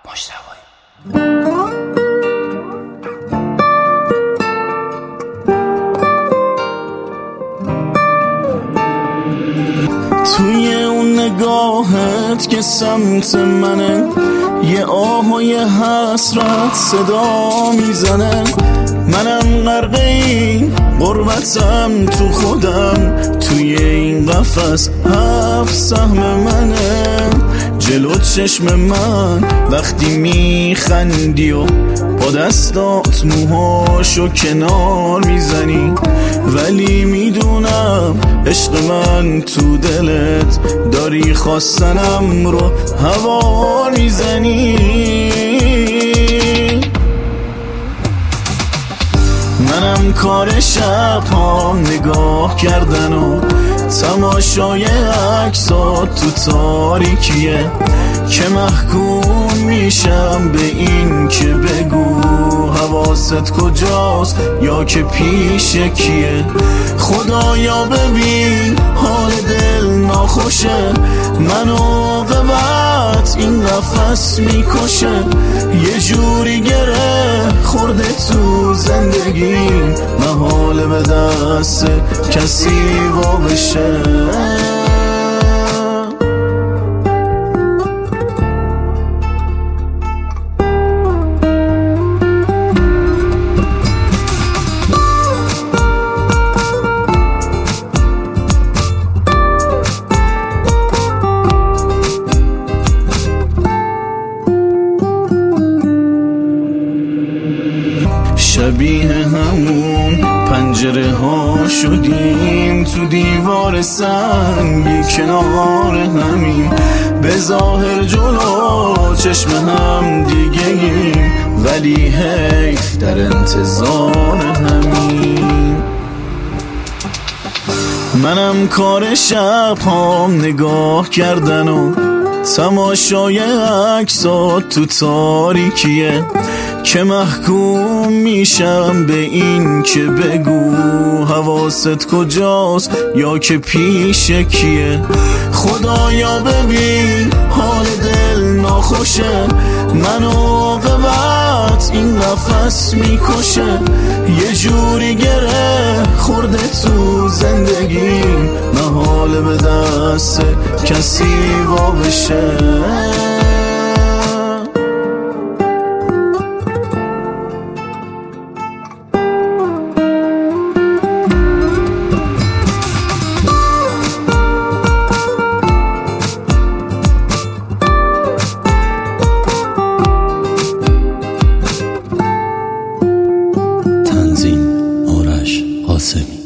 مجتبی. توی اون نگاهت که سمت منه، یه آه و یه حسرت صدا میزنه. منم غرق این غربتم تو خودم، توی این قفس 7 سهم منه. جلو چشم من وقتی میخندی و با دستات موهاشو کنار میزنی، ولی میدونم عشق من تو دلت داری خواستنم رو هوار میزنی. منم کار شب‌هام نگاه کردن و تماشای عکسات تو تاریکیه، که محکوم میشم به این که بگو حواست کجاست یا که پیش کیه. خدایا ببین حال دل ناخوشه، منو ببعت این نفس میکشه. یه جوری گره خورده تو زندگیم، محاله به دست کسی وا بشه. شبیه همون پنجره ها شدیم، تو دیوار سنگی کنار همیم. به ظاهر جلو چشم هم دیگه‌ایم، ولی حیف در انتظار همیم. منم کار شب‌هام نگاه کردن و تماشای عکسات تو تاریکیه، که محکوم میشم به این که بگو حواست کجاست یا که پیش کیه. خدایا ببین حال دل ناخوشه، منو ببعت این نفس میکشه. یه جوری گره خورده تو زندگیم، محاله به دست کسی وا بشه. تنظیم آرش قاسمی.